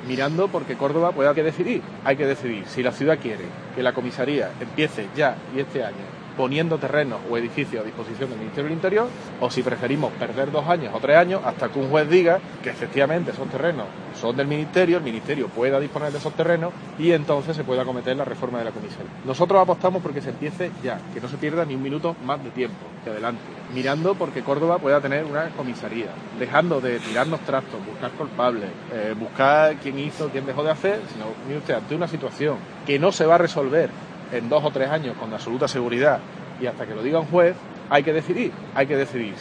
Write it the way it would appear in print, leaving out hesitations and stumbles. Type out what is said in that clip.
mirando porque Córdoba pueda que decidir. Hay que decidir si la ciudad quiere que la comisaría empiece ya y este año poniendo terrenos o edificios a disposición del Ministerio del Interior, o si preferimos perder 2 años o 3 años hasta que un juez diga que efectivamente esos terrenos son del Ministerio, el Ministerio pueda disponer de esos terrenos y entonces se pueda acometer la reforma de la comisaría. Nosotros apostamos porque se empiece ya, que no se pierda ni un minuto más de tiempo que adelante, mirando porque Córdoba pueda tener una comisaría, dejando de tirarnos trastos, buscar culpables, buscar quién hizo, quién dejó de hacer, sino, mire usted, ante una situación que no se va a resolver en 2 o 3 años con absoluta seguridad y hasta que lo diga un juez, hay que decidir.